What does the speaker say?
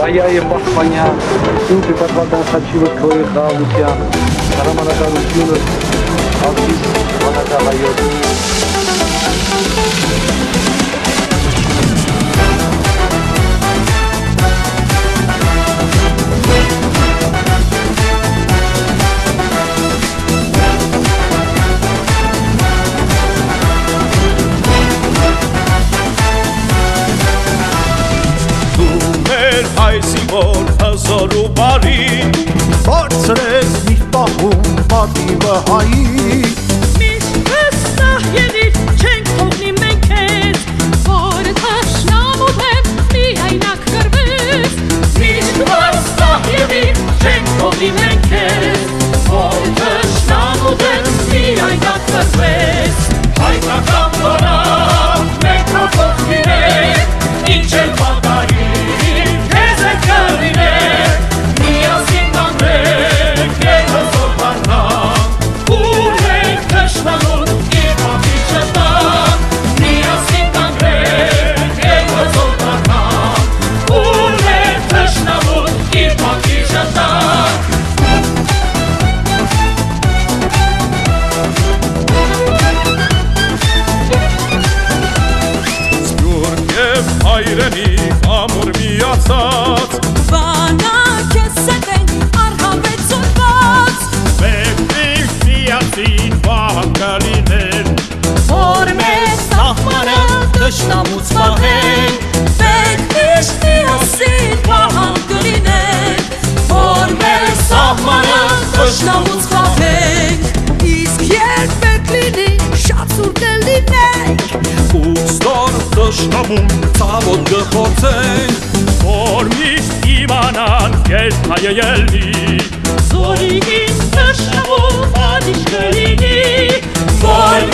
հայայը պահպանյա, ինքը պատվական խաչիվը քոյի խաղաղության, հրամանատարությունը աղջիս վանատաղայոտ։ Այսիվոր հզոր ու բարի բարձրես մի պահում պատիվը հայի Միշտ վստահ եղիր չենք թողնի մենք քեզ որ թշնամուտեն միայնակ կռվես Միշտ վստահ եղիր չենք թողնի մենք քեզ որ թշնամուտեն միայնակ կռվես Հայկական որակ մենք հոգով գիրենք ինչ էլ պատահի Հայրենի ամուր միացած Վանակ ես սետենք արհավեցունված Մեկնիկ միացին վահան կլիներ Որ մեզ սահմանը թշնամուց պահենք Մեկնիկ միացին վահան կլիներ Որ մեզ սահմանը թշնամուց պահենք Իսկ երբ մեկ լինի շատ սուր կլինենք Ուստոր թշնամում ծավոտ գխոցենք Որ միշտ իմանան կերտ հայը ելնի Զորիգին թշնամու պատիշ կլինի Որ